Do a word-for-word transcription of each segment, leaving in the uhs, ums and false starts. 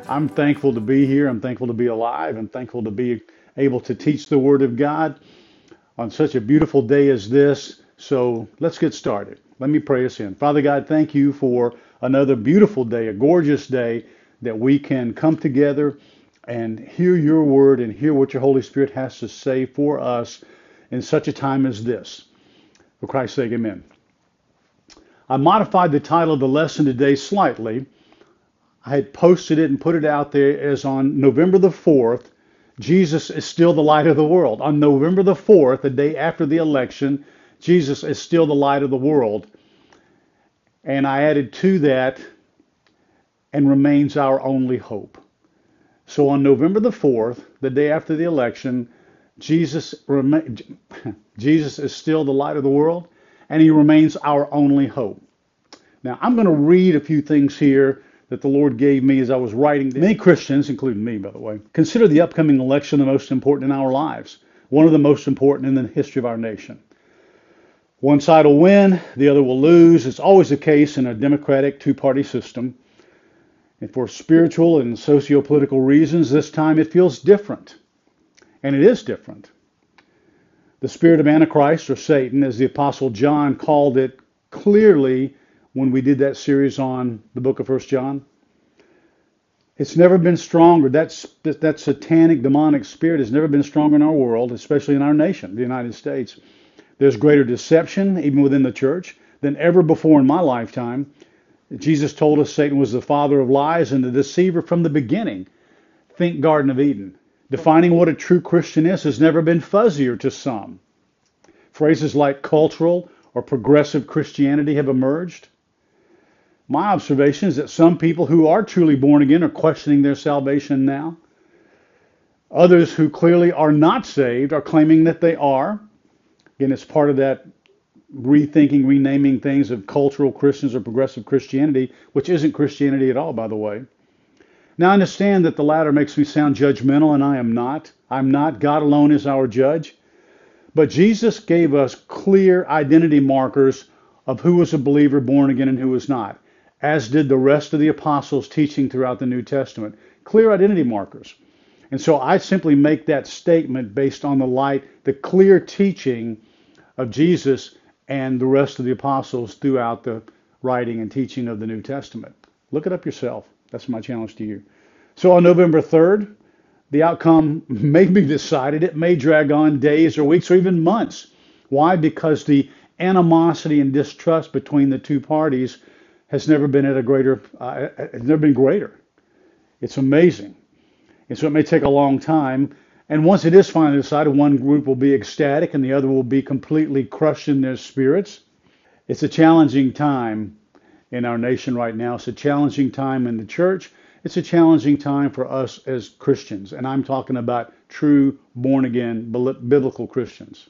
I'm thankful to be here. I'm thankful to be alive. I'm thankful to be able to teach the Word of God on such a beautiful day as this. So let's get started. Let me pray us in. Father God, thank you for another beautiful day, a gorgeous day that we can come together and hear your Word and hear what your Holy Spirit has to say for us in such a time as this. For Christ's sake, amen. I modified the title of the lesson today slightly. I had posted it and put it out there as on November the fourth, Jesus is still the light of the world. On November the fourth, the day after the election, Jesus is still the light of the world. And I added to that, and remains our only hope. So on November the fourth, the day after the election, Jesus, rema- Jesus is still the light of the world, and he remains our only hope. Now, I'm going to read a few things here that the Lord gave me as I was writing. Many Christians, including me, by the way, consider the upcoming election the most important in our lives, one of the most important in the history of our nation. One side will win, the other will lose. It's always the case in a democratic two-party system. And for spiritual and socio-political reasons, this time it feels different. And it is different. The spirit of Antichrist, or Satan, as the Apostle John called it clearly when we did that series on the book of First John. It's never been stronger. That's, that satanic, demonic spirit has never been stronger in our world, especially in our nation, the United States. There's greater deception, even within the church, than ever before in my lifetime. Jesus told us Satan was the father of lies and the deceiver from the beginning. Think Garden of Eden. Defining what a true Christian is has never been fuzzier to some. Phrases like cultural or progressive Christianity have emerged. My observation is that some people who are truly born again are questioning their salvation now. Others who clearly are not saved are claiming that they are. Again, it's part of that rethinking, renaming things of cultural Christians or progressive Christianity, which isn't Christianity at all, by the way. Now, I understand that the latter makes me sound judgmental, and I am not. I'm not. God alone is our judge. But Jesus gave us clear identity markers of who was a believer born again and who was not, as did the rest of the apostles teaching throughout the New Testament. Clear identity markers. And so I simply make that statement based on the light, the clear teaching of Jesus and the rest of the apostles throughout the writing and teaching of the New Testament. Look it up yourself. That's my challenge to you. So on November third, the outcome may be decided. It may drag on days or weeks or even months. Why? Because the animosity and distrust between the two parties has never been at a greater, uh, has never been greater. It's amazing. And so it may take a long time. And once it is finally decided, one group will be ecstatic and the other will be completely crushed in their spirits. It's a challenging time in our nation right now. It's a challenging time in the church. It's a challenging time for us as Christians. And I'm talking about true, born-again, biblical Christians.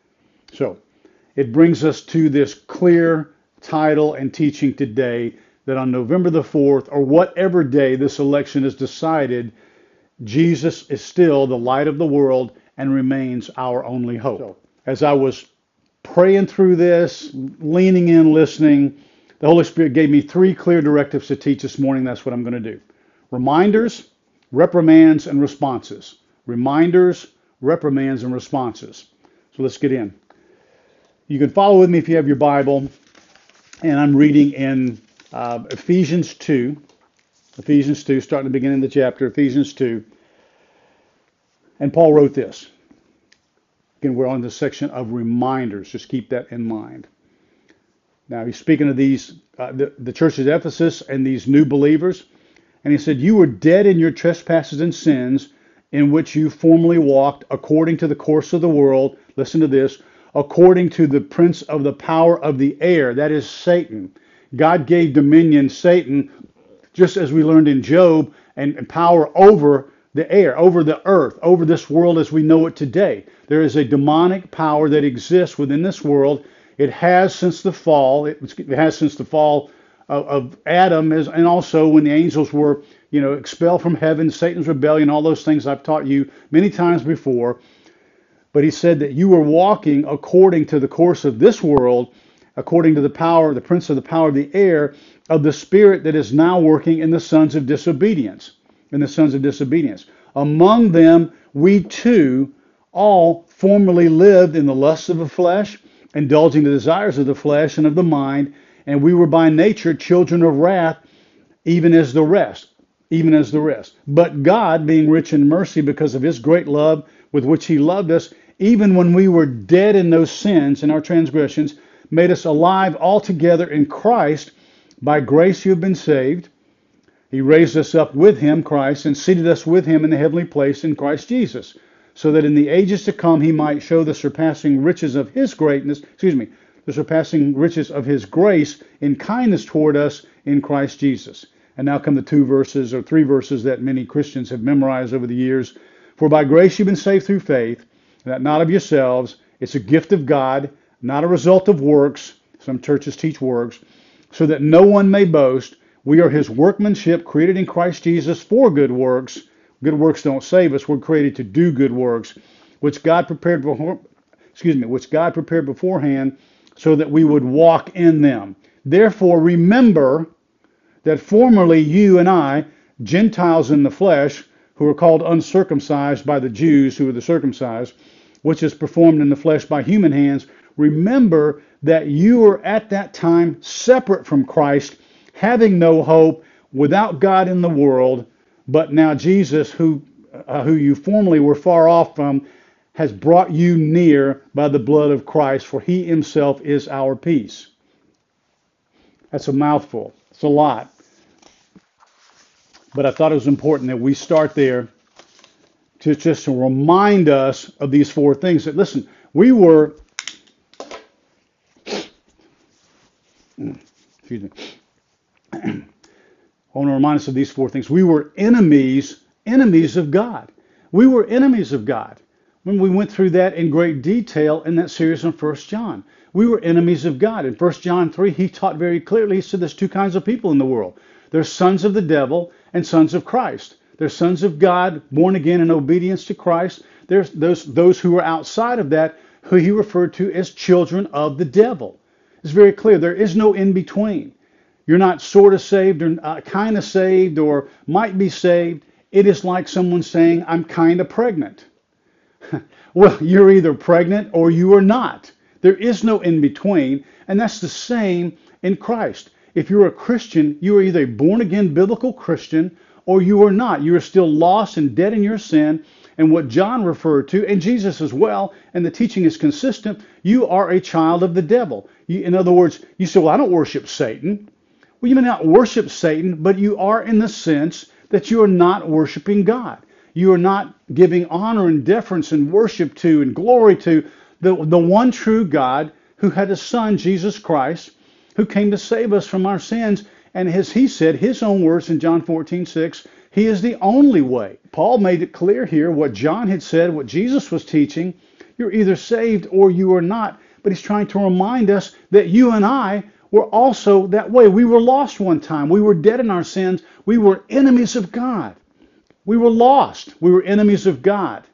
So it brings us to this clear title and teaching today that on November the fourth, or whatever day this election is decided, Jesus is still the light of the world and remains our only hope. So, as I was praying through this, leaning in, listening, the Holy Spirit gave me three clear directives to teach this morning. That's what I'm going to do. Reminders, reprimands, and responses. Reminders, reprimands, and responses. So let's get in. You can follow with me if you have your Bible. And I'm reading in uh, Ephesians two. Ephesians two, starting at the beginning of the chapter, Ephesians two. And Paul wrote this. Again, we're on the section of reminders. Just keep that in mind. Now, he's speaking of these, uh, the, the church at Ephesus and these new believers. And he said, you were dead in your trespasses and sins in which you formerly walked according to the course of the world. Listen to this. According to the prince of the power of the air, that is Satan. God gave dominion, Satan, just as we learned in Job, and, and power over the air, over the earth, over this world as we know it today. There is a demonic power that exists within this world. It has since the fall. It, it has since the fall of, of Adam, as, and also when the angels were, you know, expelled from heaven, Satan's rebellion, all those things I've taught you many times before. But he said that you were walking according to the course of this world, according to the power, the prince of the power of the air, of the spirit that is now working in the sons of disobedience. and the sons of disobedience. Among them we too all formerly lived in the lusts of the flesh, indulging the desires of the flesh and of the mind, and we were by nature children of wrath, even as the rest, even as the rest. But God, being rich in mercy because of his great love with which he loved us, even when we were dead in those sins and our transgressions, made us alive altogether in Christ. By grace you have been saved. He raised us up with him, Christ, and seated us with him in the heavenly place in Christ Jesus, so that in the ages to come he might show the surpassing riches of his greatness, excuse me, the surpassing riches of his grace in kindness toward us in Christ Jesus. And now come the two verses or three verses that many Christians have memorized over the years. For by grace you've been saved through faith, that not of yourselves. It's a gift of God, not a result of works. Some churches teach works, so that no one may boast. We are his workmanship, created in Christ Jesus for good works. Good works don't save us. We're created to do good works, which God prepared before, excuse me, which God prepared beforehand, so that we would walk in them. Therefore, remember that formerly you and I, Gentiles in the flesh, who are called uncircumcised by the Jews who are the circumcised, which is performed in the flesh by human hands, remember that you were at that time separate from Christ, having no hope, without God in the world. But now Jesus, who uh, who you formerly were far off from, has brought you near by the blood of Christ, for he himself is our peace. That's a mouthful. It's a lot. But I thought it was important that we start there to just to remind us of these four things. That listen, we were, excuse me, I want to remind us of these four things. We were enemies, enemies of God. We were enemies of God. When we went through that in great detail in that series on First John. We were enemies of God. In First John three, he taught very clearly, he said there's two kinds of people in the world. There's sons of the devil and sons of Christ. There's sons of God, born again in obedience to Christ. There's those, those who are outside of that, who he referred to as children of the devil. It's very clear. There is no in between. You're not sort of saved or uh, kind of saved or might be saved. It is like someone saying, I'm kind of pregnant. Well, you're either pregnant or you are not. There is no in between. And that's the same in Christ. If you're a Christian, you are either a born-again biblical Christian or you are not. You are still lost and dead in your sin. And what John referred to, and Jesus as well, and the teaching is consistent, you are a child of the devil. You, in other words, you say, well, I don't worship Satan. Well, you may not worship Satan, but you are in the sense that you are not worshiping God. You are not giving honor and deference and worship to and glory to the, the one true God who had a son, Jesus Christ, who came to save us from our sins. And as he said, his own words in John fourteen six, he is the only way. Paul made it clear here what John had said, what Jesus was teaching. You're either saved or you are not. But he's trying to remind us that you and I were also that way. We were lost one time. We were dead in our sins. We were enemies of God. We were lost. We were enemies of God.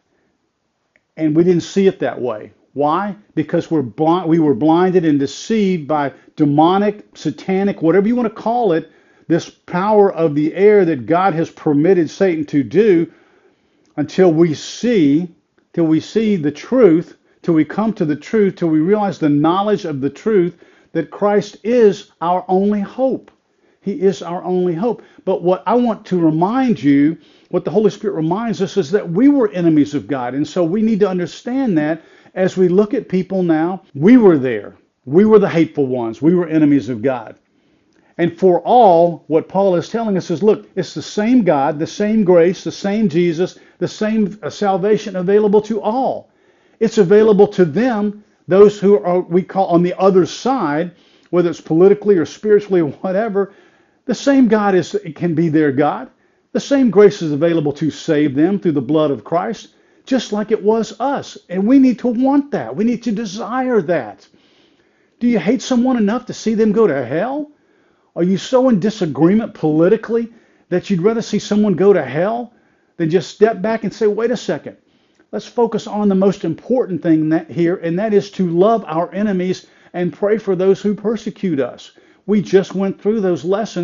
And we didn't see it that way. Why? Because we're blind, we were blinded and deceived by demonic, satanic, whatever you want to call it, this power of the air that God has permitted Satan to do, until we see, till we see the truth, till we come to the truth, till we realize the knowledge of the truth that Christ is our only hope. He is our only hope. But what I want to remind you, what the Holy Spirit reminds us, is that we were enemies of God. And so we need to understand that as we look at people now. We were there. We were the hateful ones. We were enemies of God. And for all, what Paul is telling us is, look, it's the same God, the same grace, the same Jesus, the same salvation available to all. It's available to them, those who are, we call on the other side, whether it's politically or spiritually or whatever. The same God is can be their God. The same grace is available to save them through the blood of Christ, just like it was us. And we need to want that. We need to desire that. Do you hate someone enough to see them go to hell? Are you so in disagreement politically that you'd rather see someone go to hell than just step back and say, wait a second, let's focus on the most important thing that here, and that is to love our enemies and pray for those who persecute us. We just went through those lessons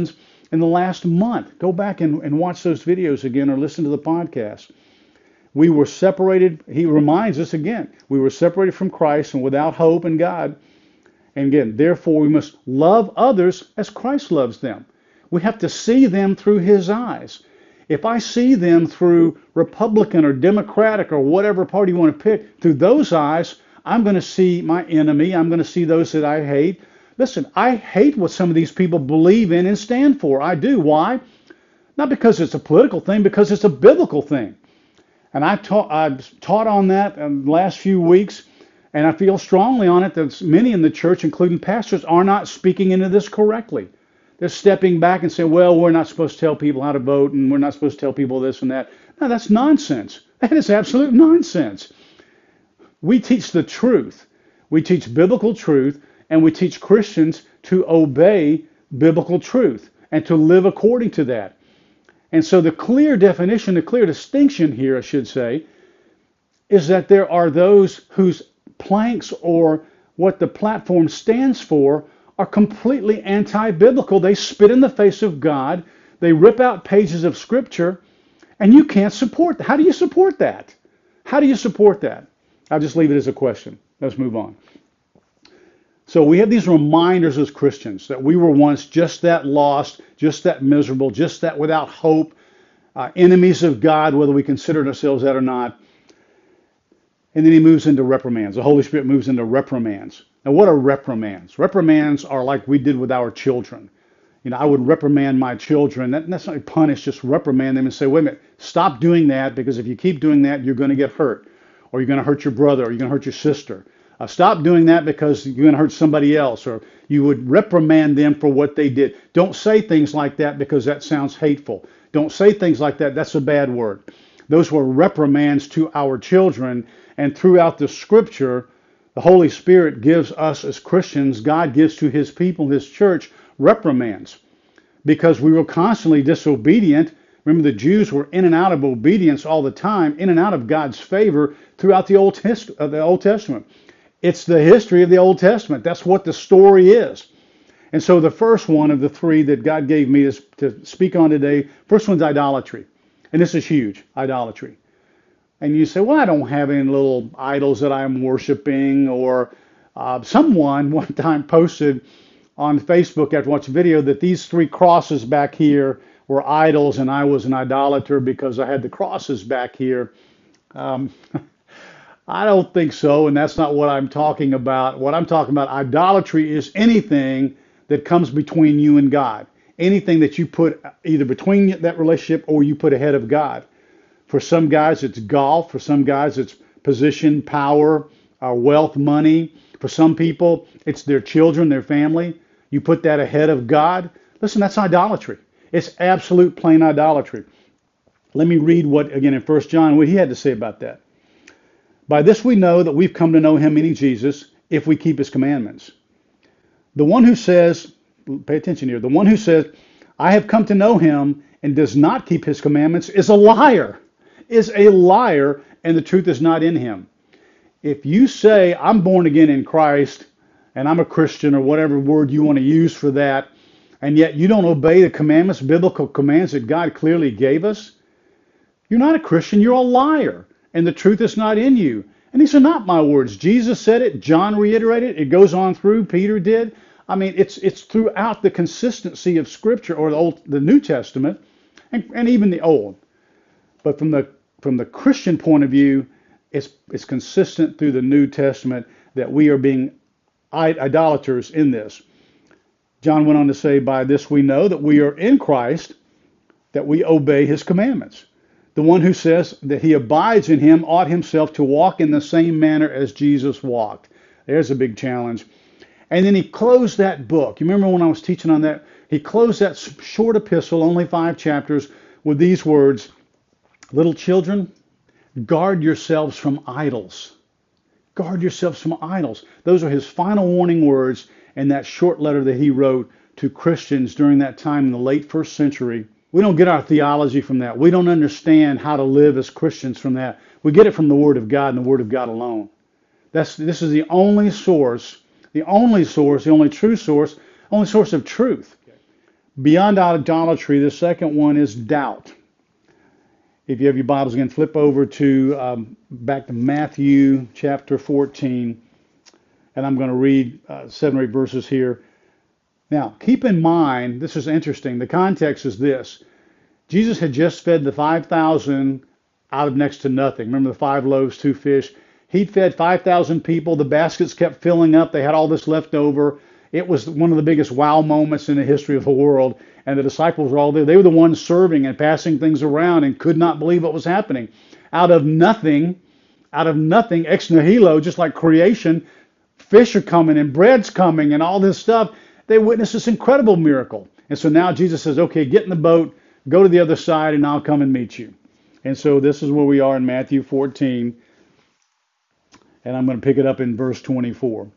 in the last month. Go back and, and watch those videos again or listen to the podcast. We were separated. He reminds us again, we were separated from Christ and without hope in God. And again, therefore we must love others as Christ loves them. We have to see them through his eyes. If I see them through Republican or Democratic or whatever party you want to pick, through those eyes, I'm going to see my enemy. I'm going to see those that I hate. Listen, I hate what some of these people believe in and stand for. I do. Why? Not because it's a political thing, because it's a biblical thing. And I taught, I've taught on that in the last few weeks, and I feel strongly on it that many in the church, including pastors, are not speaking into this correctly. They're stepping back and saying, well, we're not supposed to tell people how to vote, and we're not supposed to tell people this and that. No, that's nonsense. That is absolute nonsense. We teach the truth. We teach biblical truth, and we teach Christians to obey biblical truth and to live according to that. And so the clear definition, the clear distinction here, I should say, is that there are those whose planks or what the platform stands for are completely anti-biblical. They spit in the face of God. They rip out pages of Scripture, and you can't support that. How do you support that? How do you support that? I'll just leave it as a question. Let's move on. So we have these reminders as Christians that we were once just that lost, just that miserable, just that without hope, uh, enemies of God, whether we considered ourselves that or not. And then he moves into reprimands. The Holy Spirit moves into reprimands. Now, what are reprimands? Reprimands are like we did with our children. You know, I would reprimand my children. Not necessarily punish, just reprimand them and say, wait a minute, stop doing that, because if you keep doing that, you're going to get hurt. Or you're going to hurt your brother, or you're going to hurt your sister. Uh, stop doing that because you're going to hurt somebody else. Or you would reprimand them for what they did. Don't say things like that because that sounds hateful. Don't say things like that. That's a bad word. Those were reprimands to our children. And throughout the Scripture, the Holy Spirit gives us as Christians, God gives to his people, his church, reprimands. Because we were constantly disobedient. Remember, the Jews were in and out of obedience all the time, in and out of God's favor throughout the Old, Test- uh, the Old Testament. It's the history of the Old Testament. That's what the story is. And so the first one of the three that God gave me is to speak on today, first one's idolatry. And this is huge, idolatry. And you say, well, I don't have any little idols that I'm worshiping. Or uh, someone one time posted on Facebook after watching a video that these three crosses back here were idols, and I was an idolater because I had the crosses back here. Um, I don't think so, and that's not what I'm talking about. What I'm talking about, idolatry is anything that comes between you and God. Anything that you put either between that relationship or you put ahead of God. For some guys, it's golf. For some guys, it's position, power, uh, wealth, money. For some people, it's their children, their family. You put that ahead of God. Listen, that's idolatry. It's absolute plain idolatry. Let me read what, again, in First John, what he had to say about that. By this we know that we've come to know him, meaning Jesus, if we keep his commandments. The one who says, pay attention here, the one who says, I have come to know him and does not keep his commandments is a liar. Is a liar, and the truth is not in him. If you say, I'm born again in Christ, and I'm a Christian, or whatever word you want to use for that, and yet you don't obey the commandments, biblical commands that God clearly gave us, you're not a Christian, you're a liar, and the truth is not in you. And these are not my words. Jesus said it, John reiterated it, it goes on through, Peter did. I mean, it's it's throughout the consistency of Scripture, or the Old, the New Testament, and, and even the Old. But from the from the Christian point of view, it's it's consistent through the New Testament that we are being idolaters in this. John went on to say, by this we know that we are in Christ, that we obey his commandments. The one who says that he abides in him ought himself to walk in the same manner as Jesus walked. There's a big challenge. And then he closed that book. You remember when I was teaching on that? He closed that short epistle, only five chapters, with these words, little children, guard yourselves from idols. Guard yourselves from idols. Those are his final warning words in that short letter that he wrote to Christians during that time in the late first century. We don't get our theology from that. We don't understand how to live as Christians from that. We get it from the Word of God and the Word of God alone. That's this is the only source, the only source, the only true source, only source of truth. Beyond idolatry, the second one is doubt. If you have your Bibles again, flip over to um, back to Matthew chapter fourteen, and I'm going to read uh, seven or eight verses here. Now, keep in mind, this is interesting. The context is this. Jesus had just fed the five thousand out of next to nothing. Remember the five loaves, two fish? He'd fed five thousand people. The baskets kept filling up. They had all this left over. It was one of the biggest wow moments in the history of the world. And the disciples were all there. They were the ones serving and passing things around and could not believe what was happening. Out of nothing, out of nothing, ex nihilo, just like creation, fish are coming and bread's coming and all this stuff. They witnessed this incredible miracle. And so now Jesus says, okay, get in the boat, go to the other side, and I'll come and meet you. And so this is where we are in Matthew fourteen. And I'm going to pick it up in verse twenty-four.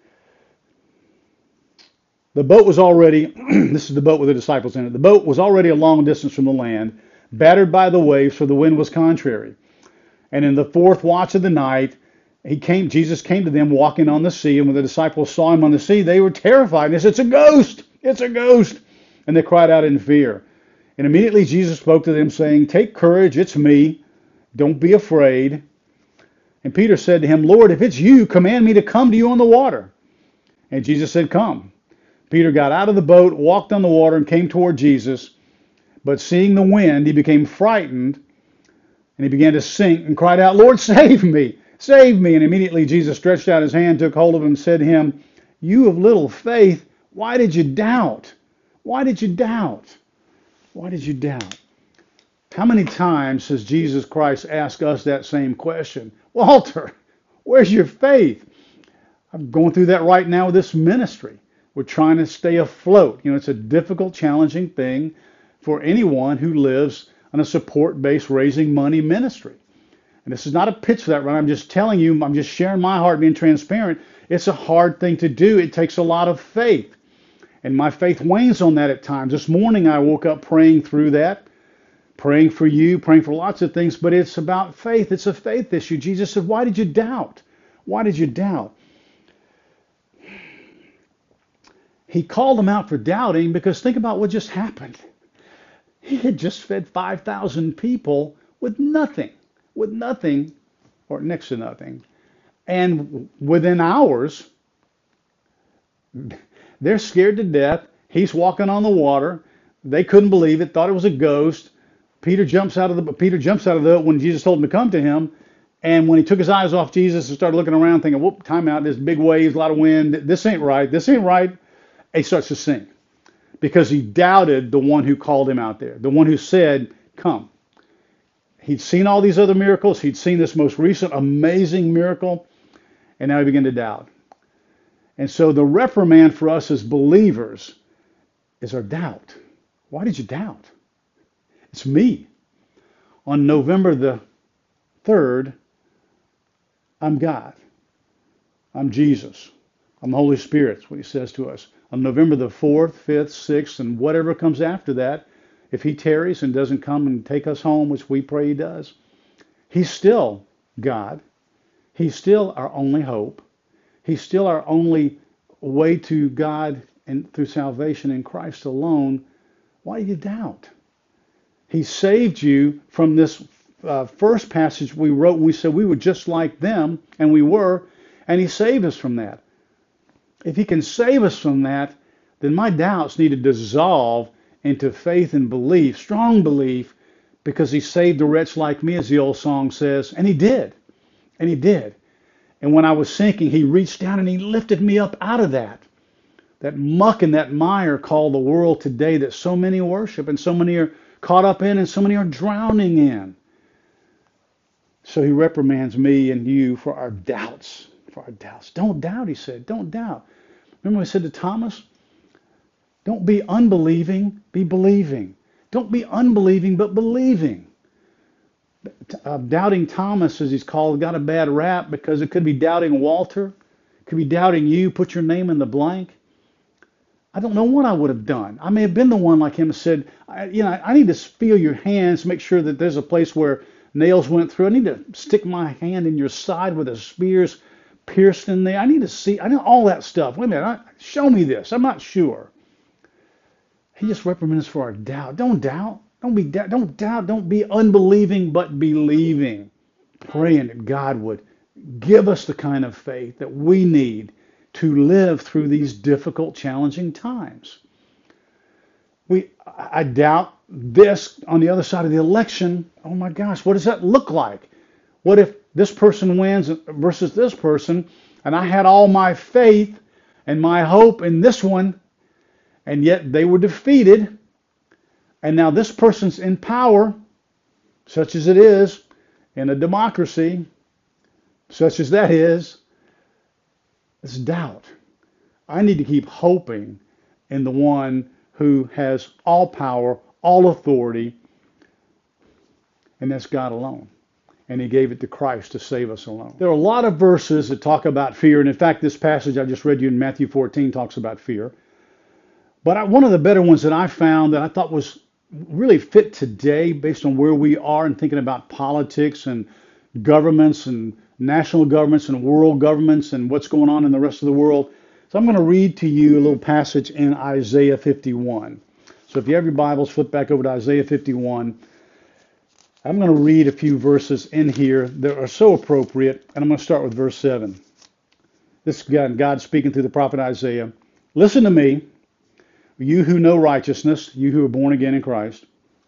The boat was already, this is the boat with the disciples in it. The boat was already a long distance from the land, battered by the waves, for the wind was contrary. And in the fourth watch of the night, he came, Jesus came to them walking on the sea. And when the disciples saw him on the sea, they were terrified. And they said, it's a ghost! It's a ghost! And they cried out in fear. And immediately Jesus spoke to them, saying, take courage, it's me. Don't be afraid. And Peter said to him, Lord, if it's you, command me to come to you on the water. And Jesus said, come. Peter got out of the boat, walked on the water, and came toward Jesus. But seeing the wind, he became frightened, and he began to sink and cried out, Lord, save me, save me. And immediately Jesus stretched out his hand, took hold of him, and said to him, you of little faith, why did you doubt? Why did you doubt? Why did you doubt? How many times has Jesus Christ asked us that same question? Walter, where's your faith? I'm going through that right now with this ministry. We're trying to stay afloat. You know, it's a difficult, challenging thing for anyone who lives on a support-based raising money ministry. And this is not a pitch for that, right? I'm just telling you, I'm just sharing my heart, being transparent. It's a hard thing to do. It takes a lot of faith. And my faith wanes on that at times. This morning I woke up praying through that, praying for you, praying for lots of things, but it's about faith. It's a faith issue. Jesus said, why did you doubt? Why did you doubt? He called them out for doubting because think about what just happened. He had just fed five thousand people with nothing, with nothing, or next to nothing. And within hours, they're scared to death. He's walking on the water. They couldn't believe it, thought it was a ghost. Peter jumps out of the Peter jumps out of the when Jesus told him to come to him. And when he took his eyes off Jesus and started looking around, thinking, whoop, time out, there's big waves, a lot of wind. This ain't right. This ain't right. He starts to sink because he doubted the one who called him out there, the one who said, come. He'd seen all these other miracles. He'd seen this most recent amazing miracle, and now he began to doubt. And so the reprimand for us as believers is our doubt. Why did you doubt? It's me. On November the third, I'm God. I'm Jesus. I'm the Holy Spirit. That's what he says to us. On November the fourth, fifth, sixth, and whatever comes after that, if he tarries and doesn't come and take us home, which we pray he does, he's still God. He's still our only hope. He's still our only way to God and through salvation in Christ alone. Why do you doubt? He saved you from this uh, first passage we wrote when we said we were just like them, and we were, and he saved us from that. If he can save us from that, then my doubts need to dissolve into faith and belief, strong belief, because he saved a wretch like me, as the old song says, and he did. And he did. And when I was sinking, he reached down and he lifted me up out of that. That muck and that mire called the world today that so many worship and so many are caught up in and so many are drowning in. So he reprimands me and you for our doubts. For our doubts. Don't doubt, he said. Don't doubt. Remember what he said to Thomas? Don't be unbelieving, be believing. Don't be unbelieving, but believing. Uh, doubting Thomas, as he's called, got a bad rap because it could be doubting Walter. It could be doubting you. Put your name in the blank. I don't know what I would have done. I may have been the one like him and said, I, you know, I need to feel your hands, make sure that there's a place where nails went through. I need to stick my hand in your side where the spears pierced in there. I need to see, I know all that stuff. Wait a minute, I, show me this. I'm not sure. He just reprimands us for our doubt. Don't doubt. Don't be doubt. Don't doubt. Don't be unbelieving, but believing. Praying that God would give us the kind of faith that we need to live through these difficult, challenging times. We, I doubt this on the other side of the election. Oh my gosh, what does that look like? What if this person wins versus this person, and I had all my faith and my hope in this one, and yet they were defeated, and now this person's in power, such as it is in a democracy, such as that is. It's doubt. I need to keep hoping in the one who has all power, all authority, and that's God alone. And he gave it to Christ to save us alone. There are a lot of verses that talk about fear, and in fact, this passage I just read you in Matthew fourteen talks about fear. But I, one of the better ones that I found that I thought was really fit today based on where we are and thinking about politics and governments and national governments and world governments and what's going on in the rest of the world. So I'm going to read to you a little passage in Isaiah fifty-one. So if you have your Bibles, flip back over to Isaiah fifty-one. I'm going to read a few verses in here that are so appropriate, and I'm going to start with verse seven. This is God, God speaking through the prophet Isaiah. Listen to me, you who know righteousness, you who are born again in Christ.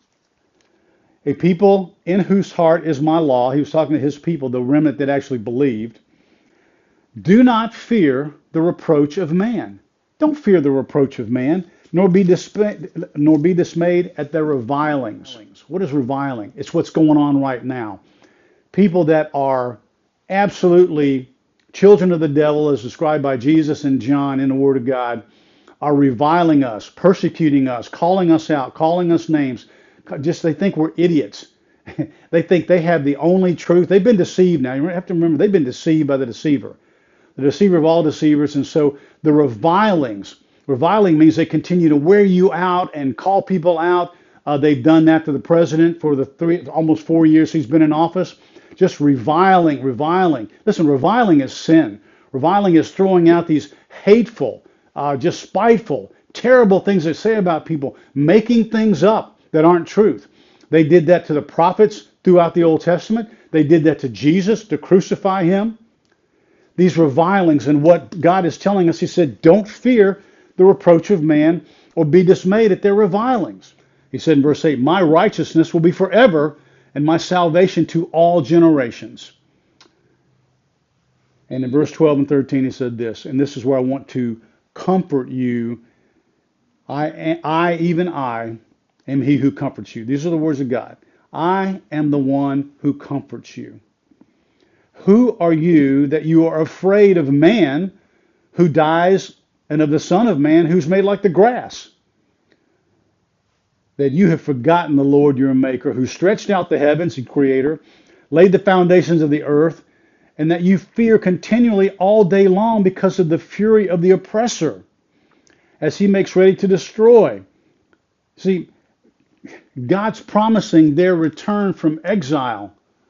A people in whose heart is my law. He was talking to his people, the remnant that actually believed. Do not fear the reproach of man. Don't fear the reproach of man, nor be dismayed, nor be dismayed at their revilings. What is reviling? It's what's going on right now. People that are absolutely children of the devil, as described by Jesus and John in the Word of God, are reviling us, persecuting us, calling us out, calling us names. Just they think we're idiots. They think they have the only truth. They've been deceived now. You have to remember, they've been deceived by the deceiver, the deceiver of all deceivers. And so the revilings, reviling means they continue to wear you out and call people out. Uh, they've done that to the president for the three, almost four years he's been in office. Just reviling, reviling. Listen, reviling is sin. Reviling is throwing out these hateful, uh, just spiteful, terrible things they say about people, making things up that aren't truth. They did that to the prophets throughout the Old Testament. They did that to Jesus to crucify him. These revilings, and what God is telling us, he said, don't fear the reproach of man or be dismayed at their revilings. He said in verse eight, my righteousness will be forever and my salvation to all generations. And in verse twelve and thirteen, he said this, and this is where I want to comfort you. I, I, even I, am he who comforts you. These are the words of God. I am the one who comforts you. Who are you that you are afraid of man who dies, and of the Son of Man who's made like the grass? That you have forgotten the Lord your Maker, who stretched out the heavens, the Creator, laid the foundations of the earth, and that you fear continually all day long because of the fury of the oppressor, as he makes ready to destroy. See, God's promising their return from exile,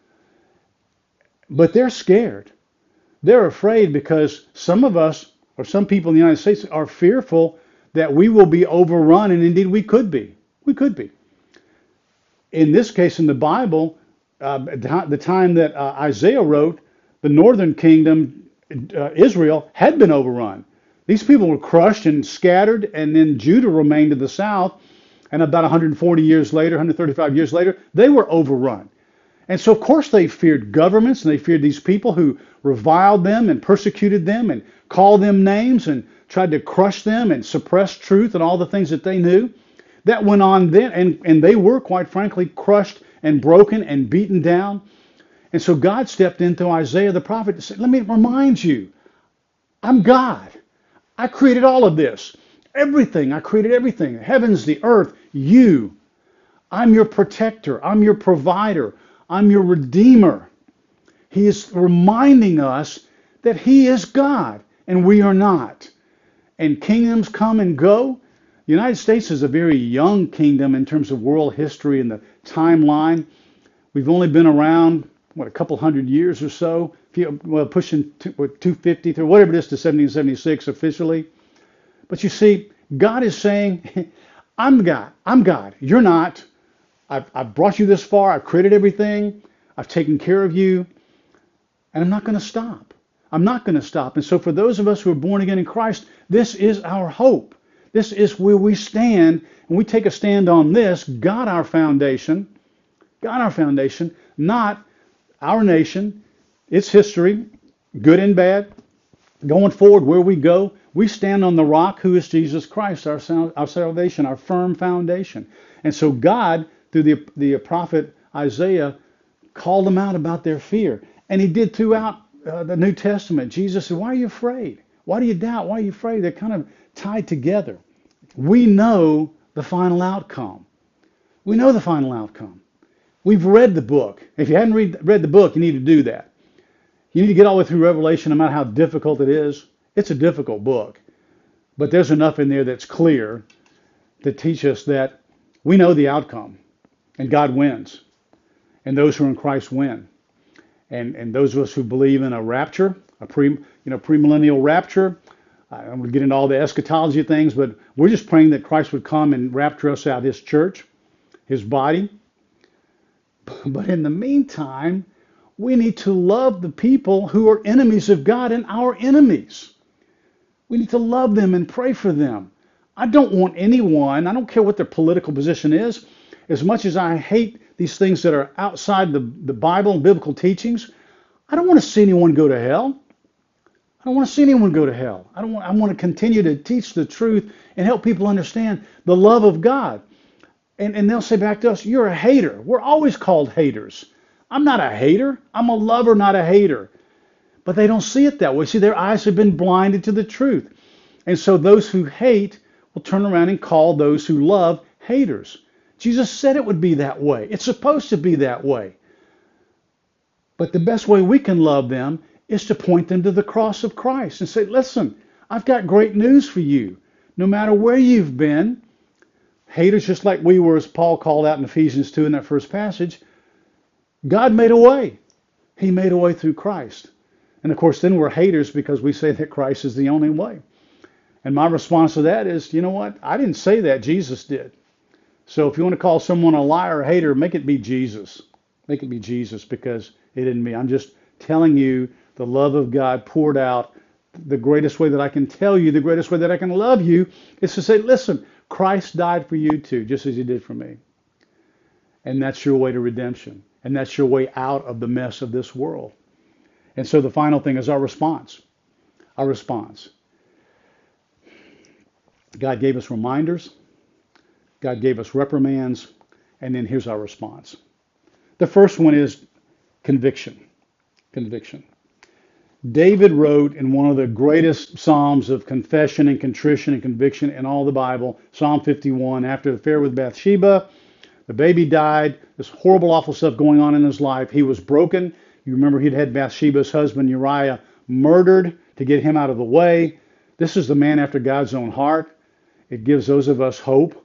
but they're scared. They're afraid because some of us, or some people in the United States, are fearful that we will be overrun, and indeed we could be. We could be. In this case, in the Bible, uh, at the time that uh, Isaiah wrote, the northern kingdom, uh, Israel, had been overrun. These people were crushed and scattered, and then Judah remained to the south. And about one hundred forty years later, one hundred thirty-five years later, they were overrun. And so, of course, they feared governments, and they feared these people who reviled them and persecuted them and called them names and tried to crush them and suppress truth and all the things that they knew. That went on then, and, and they were, quite frankly, crushed and broken and beaten down. And so God stepped in through Isaiah the prophet and said, let me remind you, I'm God. I created all of this. Everything. I created everything. The heavens, the earth, you. I'm your protector. I'm your provider. I'm your redeemer. He is reminding us that he is God and we are not. And kingdoms come and go. The United States is a very young kingdom in terms of world history and the timeline. We've only been around, what, a couple hundred years or so, well, pushing two fifty through whatever it is to seventeen seventy-six officially. But you see, God is saying, I'm God. I'm God. You're not. I've, I've brought you this far. I've created everything. I've taken care of you. And I'm not going to stop. I'm not going to stop. And so for those of us who are born again in Christ, this is our hope. This is where we stand. And we take a stand on this, God our foundation, God our foundation, not our nation, its history, good and bad. Going forward, where we go, we stand on the rock who is Jesus Christ, our, sal- our salvation, our firm foundation. And so God, through the, the prophet Isaiah, called them out about their fear. And he did throughout uh, the New Testament. Jesus said, why are you afraid? Why do you doubt? Why are you afraid? They're kind of tied together. We know the final outcome. We know the final outcome. We've read the book. If you hadn't read, read the book, you need to do that. You need to get all the way through Revelation, no matter how difficult it is. It's a difficult book. But there's enough in there that's clear to teach us that we know the outcome. And God wins. And those who are in Christ win. And and those of us who believe in a rapture, a pre you know premillennial rapture, I don't want to get into all the eschatology of things, but we're just praying that Christ would come and rapture us out, His church, His body. But in the meantime, we need to love the people who are enemies of God and our enemies. We need to love them and pray for them. I don't want anyone, I don't care what their political position is, as much as I hate these things that are outside the, the Bible and biblical teachings, I don't want to see anyone go to hell. I don't want to see anyone go to hell. I don't want, I want to continue to teach the truth and help people understand the love of God. And, and they'll say back to us, you're a hater. We're always called haters. I'm not a hater. I'm a lover, not a hater. But they don't see it that way. See, their eyes have been blinded to the truth. And so those who hate will turn around and call those who love haters. Jesus said it would be that way. It's supposed to be that way. But the best way we can love them is to point them to the cross of Christ and say, listen, I've got great news for you. No matter where you've been, haters just like we were, as Paul called out in Ephesians two in that first passage, God made a way. He made a way through Christ. And of course, then we're haters because we say that Christ is the only way. And my response to that is, you know what? I didn't say that. Jesus did. So if you want to call someone a liar or a hater, make it be Jesus. Make it be Jesus because it isn't me. I'm just telling you the love of God poured out. The greatest way that I can tell you, the greatest way that I can love you is to say, listen, Christ died for you too, just as He did for me. And that's your way to redemption. And that's your way out of the mess of this world. And so the final thing is our response. Our response. God gave us reminders. God gave us reprimands. And then here's our response. The first one is conviction. Conviction. David wrote in one of the greatest psalms of confession and contrition and conviction in all the Bible, Psalm fifty-one, after the affair with Bathsheba, the baby died, this horrible, awful stuff going on in his life. He was broken. You remember he'd had Bathsheba's husband Uriah murdered to get him out of the way. This is the man after God's own heart. It gives those of us hope.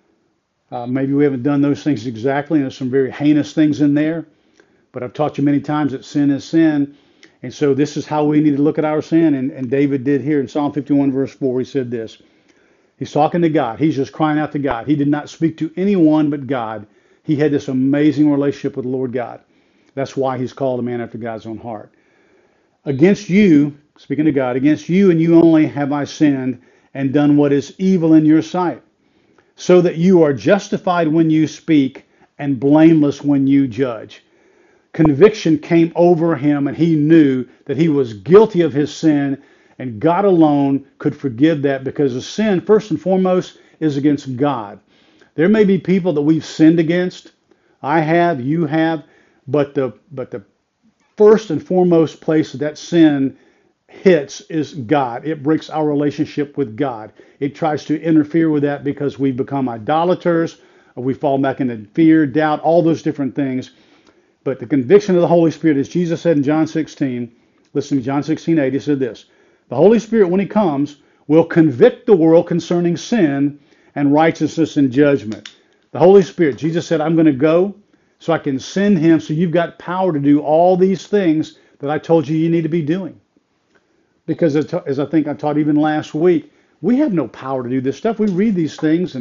Uh, maybe we haven't done those things exactly, and there's some very heinous things in there. But I've taught you many times that sin is sin. And so this is how we need to look at our sin. And, and David did here in Psalm fifty-one, verse four, he said this. He's talking to God. He's just crying out to God. He did not speak to anyone but God. He had this amazing relationship with the Lord God. That's why he's called a man after God's own heart. Against you, speaking to God, against you and you only have I sinned and done what is evil in your sight, so that you are justified when you speak and blameless when you judge. Conviction came over him, and he knew that he was guilty of his sin, and God alone could forgive that, because the sin, first and foremost, is against God. There may be people that we've sinned against. I have, you have, but the but the first and foremost place that, that sin hits is God. It breaks our relationship with God. It tries to interfere with that because we become idolaters, or we fall back into fear, doubt, all those different things. But the conviction of the Holy Spirit, as Jesus said in John sixteen, listen to John sixteen eight, he said this, the Holy Spirit, when he comes, will convict the world concerning sin and righteousness and judgment. The Holy Spirit, Jesus said, I'm going to go so I can send him so you've got power to do all these things that I told you you need to be doing. Because as I think I taught even last week, we have no power to do this stuff. We read these things and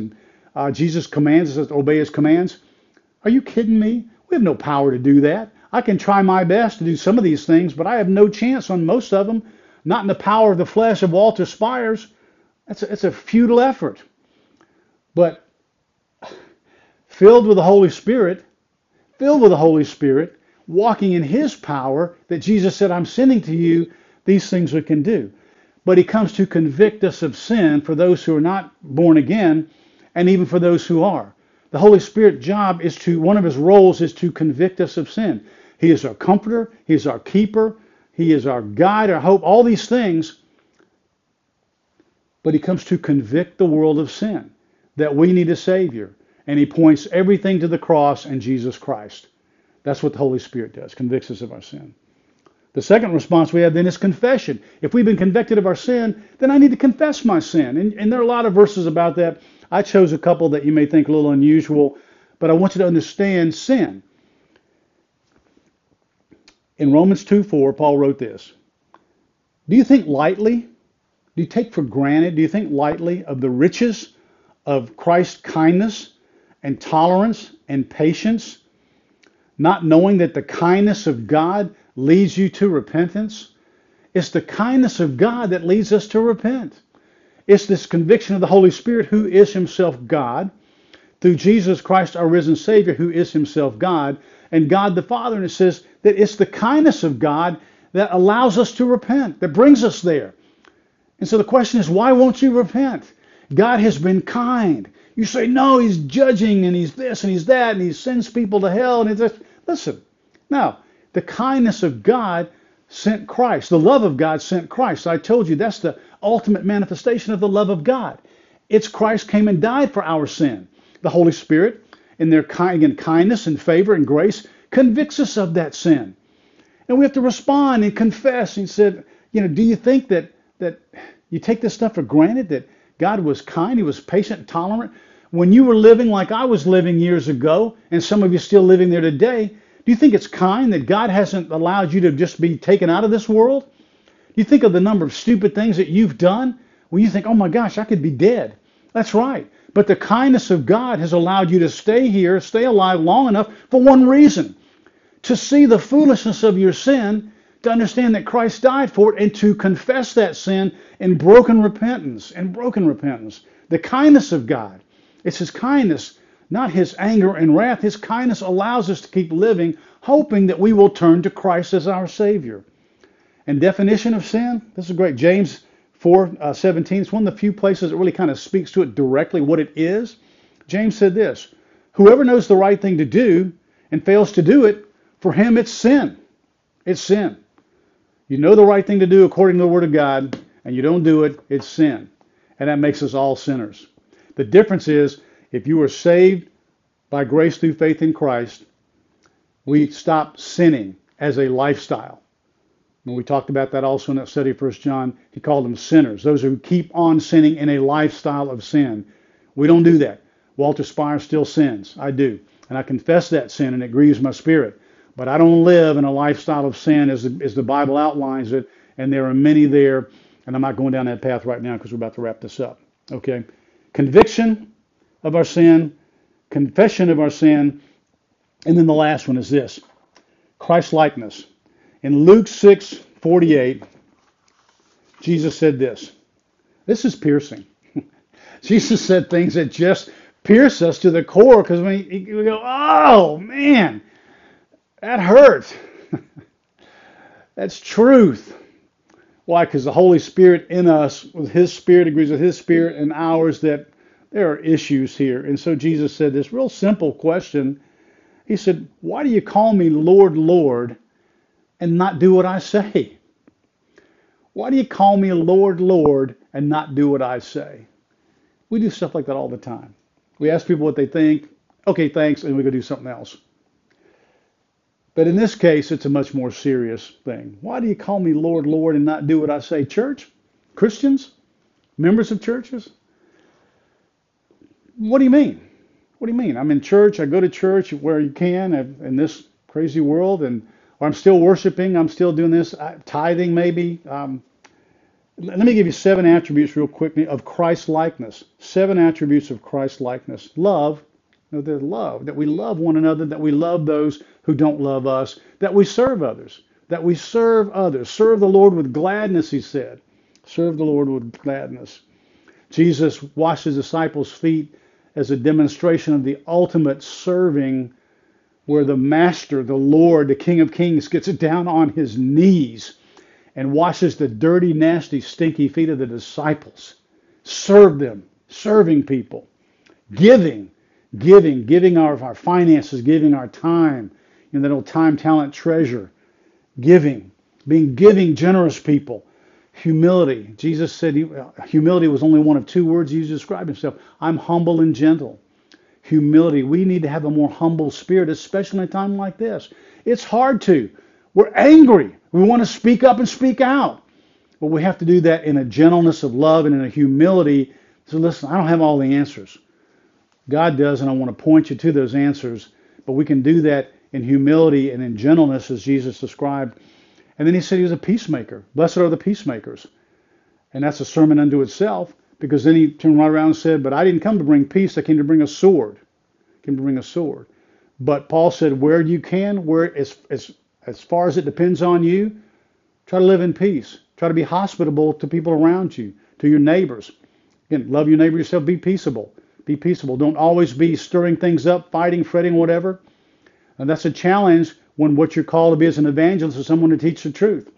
uh, Jesus commands us to obey his commands. Are you kidding me? We have no power to do that. I can try my best to do some of these things, but I have no chance on most of them. Not in the power of the flesh of Walter Spires. That's a, it's a futile effort. But filled with the Holy Spirit, filled with the Holy Spirit, walking in his power that Jesus said, I'm sending to you, these things we can do. But he comes to convict us of sin for those who are not born again, and even for those who are. The Holy Spirit's job is to, one of his roles is to convict us of sin. He is our comforter, he is our keeper, he is our guide, our hope, all these things. But he comes to convict the world of sin, that we need a Savior. And he points everything to the cross and Jesus Christ. That's what the Holy Spirit does, convicts us of our sin. The second response we have then is confession. If we've been convicted of our sin, then I need to confess my sin. And, and there are a lot of verses about that. I chose a couple that you may think a little unusual, but I want you to understand sin. In Romans two four, Paul wrote this. Do you think lightly? Do you take for granted? Do you think lightly of the riches of Christ's kindness and tolerance and patience, not knowing that the kindness of God leads you to repentance? It's the kindness of God that leads us to repent. It's this conviction of the Holy Spirit, who is himself God, through Jesus Christ, our risen Savior, who is himself God, and God the Father. And it says that it's the kindness of God that allows us to repent, that brings us there. And so the question is, why won't you repent? God has been kind. You say, no, he's judging, and he's this, and he's that, and he sends people to hell. And it's, listen, now, the kindness of God sent Christ. The love of God sent Christ. I told you that's the ultimate manifestation of the love of God. It's Christ came and died for our sin. The Holy Spirit, in their kind, again, kindness and favor and grace, convicts us of that sin. And we have to respond and confess. He said, you know, do you think that that you take this stuff for granted, that God was kind, he was patient, tolerant? When you were living like I was living years ago, and some of you still living there today, do you think it's kind that God hasn't allowed you to just be taken out of this world? Do you think of the number of stupid things that you've done when you think, oh my gosh, I could be dead? That's right. But the kindness of God has allowed you to stay here, stay alive long enough for one reason: to see the foolishness of your sin, to understand that Christ died for it, and to confess that sin in broken repentance, in broken repentance. The kindness of God. It's his kindness, not his anger and wrath. His kindness allows us to keep living, hoping that we will turn to Christ as our Savior. And definition of sin, this is great. James four seventeen, it's one of the few places that really kind of speaks to it directly, what it is. James said this: whoever knows the right thing to do and fails to do it, for him it's sin. It's sin. You know the right thing to do according to the Word of God, and you don't do it, it's sin. And that makes us all sinners. The difference is, if you are saved by grace through faith in Christ, we stop sinning as a lifestyle. When we talked about that also in that study of First John, he called them sinners, those who keep on sinning in a lifestyle of sin. We don't do that. Walter Spires still sins. I do. And I confess that sin, and it grieves my spirit. But I don't live in a lifestyle of sin as the, as the Bible outlines it, and there are many there, and I'm not going down that path right now because we're about to wrap this up. Okay? Conviction of our sin, confession of our sin, and then the last one is this: Christ-likeness. In Luke six forty-eight, Jesus said this. This is piercing. Jesus said things that just pierce us to the core, because when we go, oh, man, that hurts. That's truth. Why? Because the Holy Spirit in us, with his Spirit, agrees with his Spirit and ours, that there are issues here. And so Jesus said this real simple question. He said, why do you call me Lord, Lord, and not do what I say? Why do you call me Lord, Lord, and not do what I say? We do stuff like that all the time. We ask people what they think. Okay, thanks, and we go do something else. But in this case, it's a much more serious thing. Why do you call me Lord, Lord, and not do what I say? Church? Christians? Members of churches? What do you mean? What do you mean? I'm in church. I go to church where you can in this crazy world, and or I'm still worshiping. I'm still doing this, tithing maybe. Um, Let me give you seven attributes real quickly of Christ likeness. Seven attributes of Christ likeness. Love, you know, the love, that we love one another, that we love those who don't love us, that we serve others, that we serve others. Serve the Lord with gladness, he said. Serve the Lord with gladness. Jesus washed his disciples' feet as a demonstration of the ultimate serving, where the Master, the Lord, the King of Kings, gets down on his knees and washes the dirty, nasty, stinky feet of the disciples. Serve them, serving people, giving, giving, giving our, our finances, giving our time, you know, that old time, talent, treasure, giving, being giving, generous people. Humility. Jesus said he, humility was only one of two words he used to describe himself. I'm humble and gentle. Humility. We need to have a more humble spirit, especially in a time like this. It's hard to. We're angry. We want to speak up and speak out. But we have to do that in a gentleness of love and in a humility. So listen, I don't have all the answers. God does, and I want to point you to those answers. But we can do that in humility and in gentleness, as Jesus described. And then he said he was a peacemaker. Blessed are the peacemakers. And that's a sermon unto itself, because then he turned right around and said, but I didn't come to bring peace, I came to bring a sword. I came to bring a sword. But Paul said, where you can, where as, as, as far as it depends on you, try to live in peace. Try to be hospitable to people around you, to your neighbors. Again, love your neighbor yourself, be peaceable. Be peaceable. Don't always be stirring things up, fighting, fretting, whatever. And that's a challenge when what you're called to be as an evangelist is someone to teach the truth.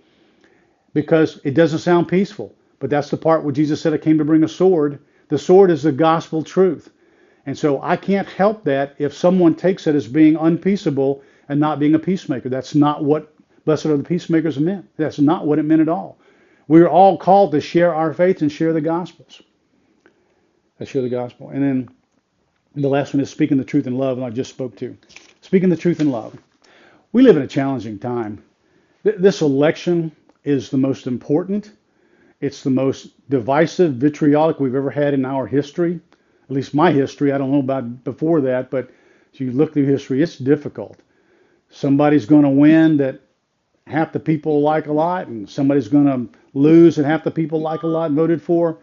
Because it doesn't sound peaceful. But that's the part where Jesus said, I came to bring a sword. The sword is the gospel truth. And so I can't help that if someone takes it as being unpeaceable and not being a peacemaker. That's not what blessed are the peacemakers meant. That's not what it meant at all. We're all called to share our faith and share the gospels. I share the gospel. And then the last one is speaking the truth in love, and I just spoke to. Speaking the truth in love. We live in a challenging time. This election is the most important. It's the most divisive, vitriolic we've ever had in our history. At least my history. I don't know about before that, but if you look through history, it's difficult. Somebody's going to win that half the people like a lot, and somebody's going to lose and half the people like a lot and voted for.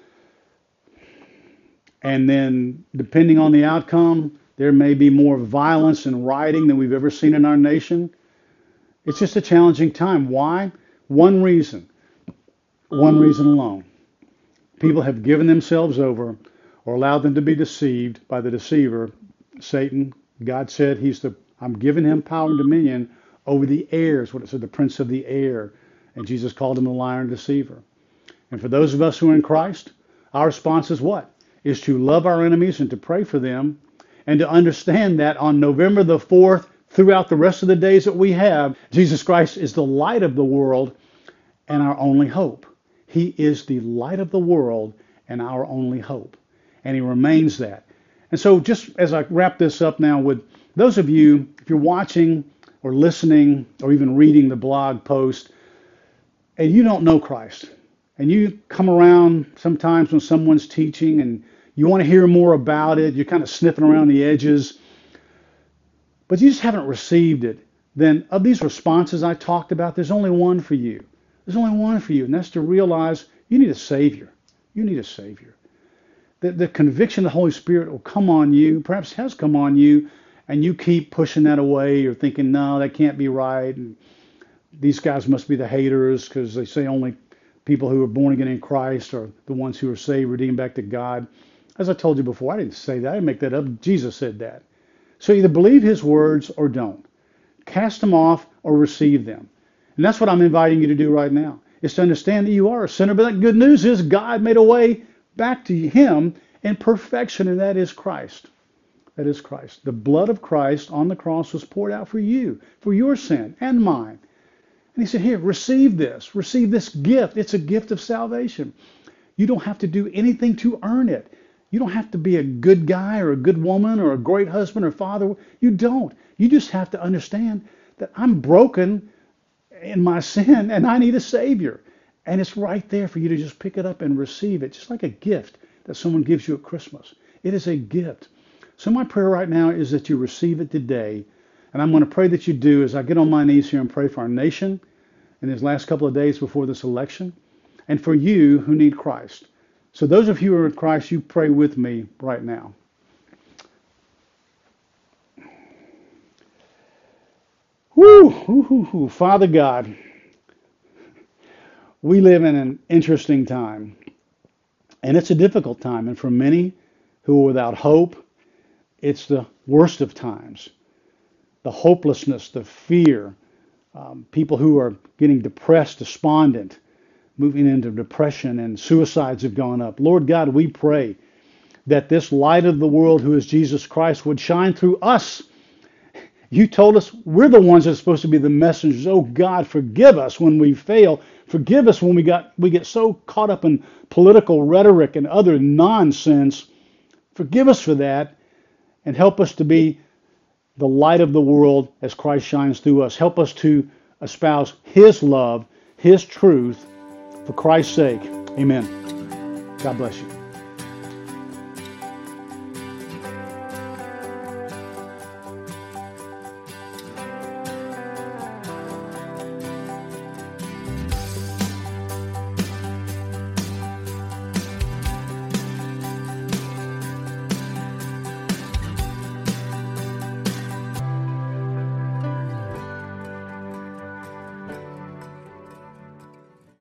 And then, depending on the outcome, there may be more violence and rioting than we've ever seen in our nation. It's just a challenging time. Why? One reason. One reason alone. People have given themselves over or allowed them to be deceived by the deceiver, Satan. God said he's the, I'm giving him power and dominion over the heirs, what it said, the prince of the air. And Jesus called him a liar and deceiver. And for those of us who are in Christ, our response is what? Is to love our enemies and to pray for them, and to understand that on November the fourth, throughout the rest of the days that we have, Jesus Christ is the light of the world and our only hope. He is the light of the world and our only hope. And he remains that. And so just as I wrap this up now, with those of you, if you're watching or listening or even reading the blog post, and you don't know Christ, and you come around sometimes when someone's teaching and you want to hear more about it, you're kind of sniffing around the edges, but you just haven't received it, then of these responses I talked about, there's only one for you. There's only one for you, and that's to realize you need a Savior. You need a Savior. The, the conviction of the Holy Spirit will come on you, perhaps has come on you, and you keep pushing that away. You're thinking, no, that can't be right. And these guys must be the haters because they say only people who are born again in Christ are the ones who are saved, redeemed back to God. As I told you before, I didn't say that. I didn't make that up. Jesus said that. So either believe his words or don't. Cast them off or receive them. And that's what I'm inviting you to do right now, is to understand that you are a sinner. But the good news is God made a way back to him in perfection, and that is Christ. That is Christ. The blood of Christ on the cross was poured out for you, for your sin and mine. And he said, here, receive this. Receive this gift. It's a gift of salvation. You don't have to do anything to earn it. You don't have to be a good guy or a good woman or a great husband or father. You don't. You just have to understand that I'm broken in my sin and I need a Savior. And it's right there for you to just pick it up and receive it, just like a gift that someone gives you at Christmas. It is a gift. So my prayer right now is that you receive it today. And I'm going to pray that you do as I get on my knees here and pray for our nation in these last couple of days before this election. and for you who need Christ. So those of you who are in Christ, you pray with me right now. Woo, woo, woo, woo. Father God, we live in an interesting time, and it's a difficult time. And for many who are without hope, it's the worst of times. The hopelessness, the fear, um, people who are getting depressed, despondent, moving into depression, and suicides have gone up. Lord God, we pray that this light of the world, who is Jesus Christ, would shine through us. You told us we're the ones that are supposed to be the messengers. Oh God, forgive us when we fail. Forgive us when we got we get so caught up in political rhetoric and other nonsense. Forgive us for that, and help us to be the light of the world as Christ shines through us. Help us to espouse His love, His truth, for Christ's sake. Amen. God bless you.